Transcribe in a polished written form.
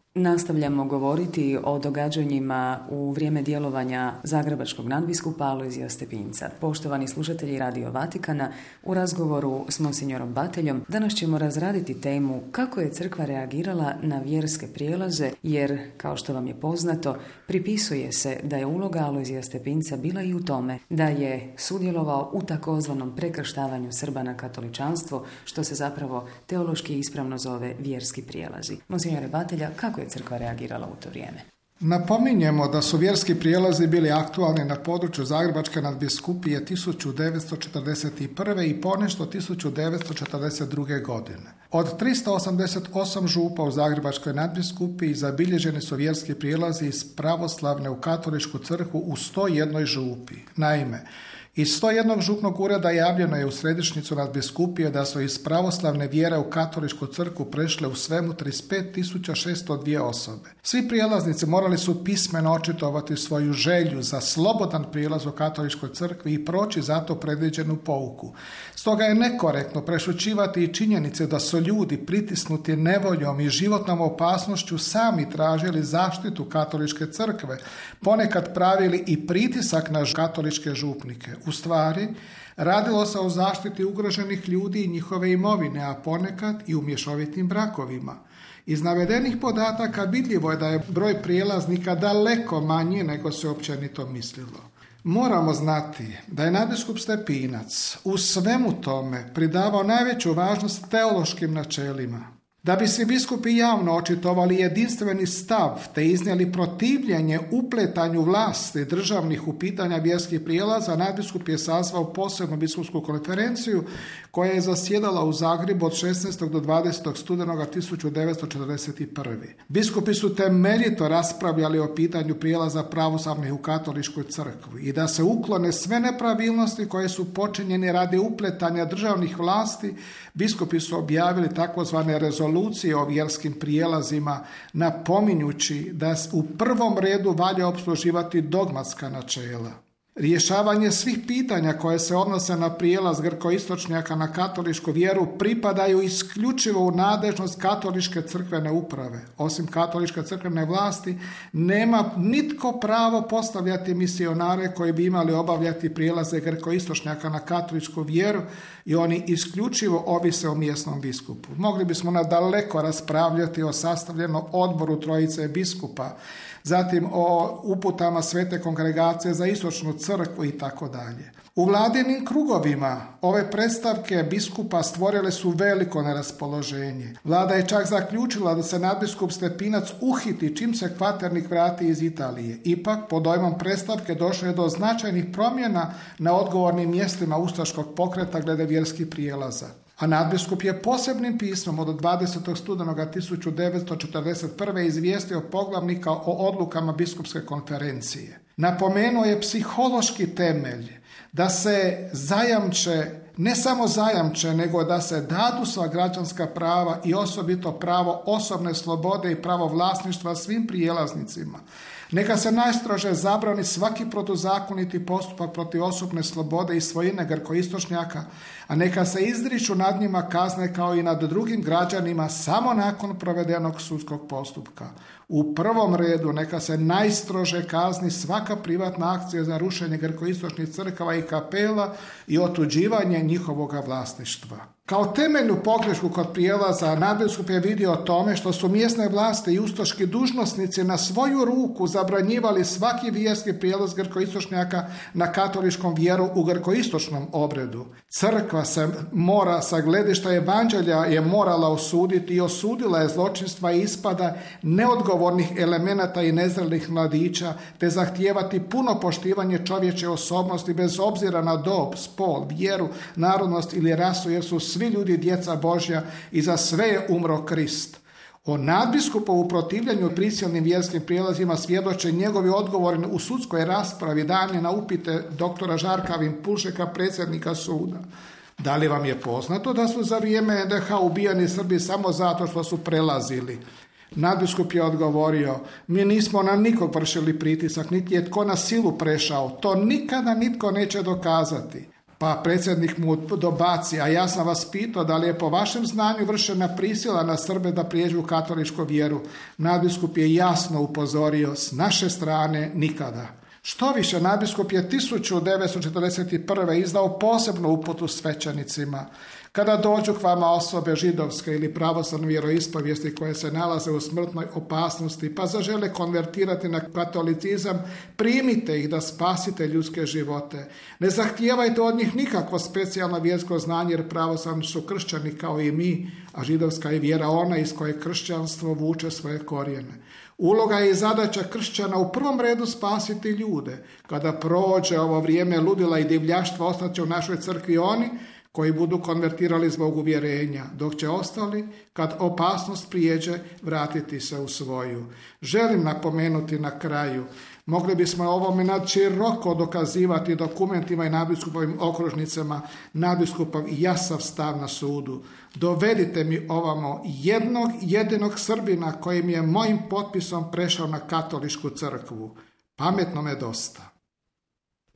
Nastavljamo govoriti o događanjima u vrijeme djelovanja zagrebačkog nadbiskupa Alojzija Stepinca. Poštovani slušatelji Radio Vatikana, u razgovoru s monsignorom Bateljom danas ćemo razraditi temu kako je crkva reagirala na vjerske prijelaze, jer, kao što vam je poznato, pripisuje se da je uloga Alojzija Stepinca bila i u tome da je sudjelovao u takozvanom prekrštavanju Srba na katoličanstvo, što se zapravo teološki ispravno zove vjerski prijelazi. Monsignore Batelja, kako je crkva reagirala u to vrijeme? Napominjemo da su vjerski prijelazi bili aktualni na području Zagrebačke nadbiskupije 1941. i ponešto 1942. godine. Od 388 župa u Zagrebačkoj nadbiskupiji zabilježeni su vjerski prijelazi iz pravoslavne u katoličku crkvu u 101 župi. Naime, iz 101 župnog ureda javljeno je u središnjicu nadbiskupije da su iz pravoslavne vjere u katoličku crkvu prešle u svemu 35.602 osobe. Svi prijelaznici morali su pismeno očitovati svoju želju za slobodan prijelaz u katoličkoj crkvi i proći zato predviđenu pouku. Stoga je nekorektno prešućivati i činjenice da su ljudi pritisnuti nevoljom i životnom opasnošću sami tražili zaštitu katoličke crkve, ponekad pravili i pritisak na katoličke župnike. U stvari, radilo se o zaštiti ugroženih ljudi i njihove imovine, a ponekad i u mješovitim brakovima. Iz navedenih podataka vidljivo je da je broj prijelaznika daleko manji nego se općenito mislilo. Moramo znati da je nadbiskup Stepinac u svemu tome pridavao najveću važnost teološkim načelima. Da bi se biskupi javno očitovali jedinstveni stav te iznijeli protivljenje upletanju vlasti državnih u pitanja vjerskih prijelaza, nadbiskup je sazvao posebnu biskupsku konferenciju koja je zasjedala u Zagrebu od 16. do 20. studenoga 1941. Biskupi su temeljito raspravljali o pitanju prijelaza pravoslavnih u katoličkoj crkvi i da se uklone sve nepravilnosti koje su počinjene radi upletanja državnih vlasti. Biskupi su objavili takozvane rezolucije o vjerskim prijelazima, napominjući da u prvom redu valja opsluživati dogmatska načela. Rješavanje svih pitanja koje se odnose na prijelaz grkoistočnjaka na katoličku vjeru pripadaju isključivo u nadležnost katoličke crkvene uprave. Osim katoličke crkvene vlasti, nema nitko pravo postavljati misionare koji bi imali obavljati prijelaze grkoistočnjaka na katoličku vjeru i oni isključivo ovise o mjesnom biskupu. Mogli bismo nadaleko raspravljati o sastavljenom odboru trojice biskupa, zatim o uputama Svete kongregacije za istočnu crkvu i tako dalje. U vladinim krugovima ove predstavke biskupa stvorile su veliko neraspoloženje. Vlada je čak zaključila da se nadbiskup Stepinac uhiti čim se kvaternik vrati iz Italije. Ipak, pod dojmom predstavke došlo je do značajnih promjena na odgovornim mjestima ustaškog pokreta glede vjerskih prijelaza. A nadbiskup je posebnim pismom od 20. studenoga 1941. izvijestio poglavnika o odlukama biskupske konferencije. Napomenuo je psihološki temelj da se zajamče, ne samo zajamče, nego da se dadu sva građanska prava i osobito pravo osobne slobode i pravo vlasništva svim prijelaznicima. Neka se najstrože zabrani svaki protuzakoniti postupak protiv osobne slobode i svojine grkoistočnjaka, a neka se izriču nad njima kazne kao i nad drugim građanima samo nakon provedenog sudskog postupka. U prvom redu neka se najstrože kazni svaka privatna akcija za rušenje grkoistočnih crkava i kapela i otuđivanje njihovoga vlasništva. Kao temeljnu pogrešku kod prijelaza nadbiskup je vidio tome što su mjesne vlasti i ustaški dužnosnici na svoju ruku zabranjivali svaki vjerski prijelaz grkoistočnjaka na katoličkom vjeru u grkoistočnom obredu. Crkva se mora sa gledišta evanđelja je morala osuditi i osudila je zločinstva i ispada neodgovornih elemenata i nezrelih mladića, te zahtijevati puno poštivanje čovječe osobnosti bez obzira na dob, spol, vjeru, narodnost ili rasu, jer su svi ljudi djeca Božja i za sve je umro Krist. O nadbiskupovu protivljenju prisilnim vjerskim prijelazima svjedoče njegovi odgovori u sudskoj raspravi dani na upite doktora Žarka Vimpulšeka, predsjednika suda. Da li vam je poznato da su za vrijeme NDH ubijani Srbi samo zato što su prelazili? Nadbiskup je odgovorio: mi nismo na nikog vršili pritisak, niti je tko na silu prešao. To nikada nitko neće dokazati. Pa predsjednik mu dobaci, a ja sam vas pitao da li je po vašem znanju vršena prisila na Srbe da prijeđu u katoličku vjeru. Nadbiskup je jasno upozorio, s naše strane nikada. Što više, nadbiskup je 1941. izdao posebnu uputu svećenicima. Kada dođu k vama osobe židovske ili pravoslavne vjeroispovijesti koje se nalaze u smrtnoj opasnosti pa zažele konvertirati na katolicizam, primite ih da spasite ljudske živote. Ne zahtijevajte od njih nikakvo specijalno vjersko znanje jer pravoslavni su kršćani kao i mi, a židovska je vjera ona iz koje kršćanstvo vuče svoje korijene. Uloga je i zadaća kršćana u prvom redu spasiti ljude. Kada prođe ovo vrijeme ludila i divljaštva, ostaće u našoj crkvi oni koji budu konvertirali zbog uvjerenja, dok će ostali, kad opasnost prijeđe, vratiti se u svoju. Želim napomenuti na kraju, mogli bismo ovome nadširoko dokazivati dokumentima i nadbiskupovim okružnicama, nadbiskupov i jasav stav na sudu. Dovedite mi ovamo jednog jedinog Srbina kojim je mojim potpisom prešao na katoličku crkvu. Pametno me dosta.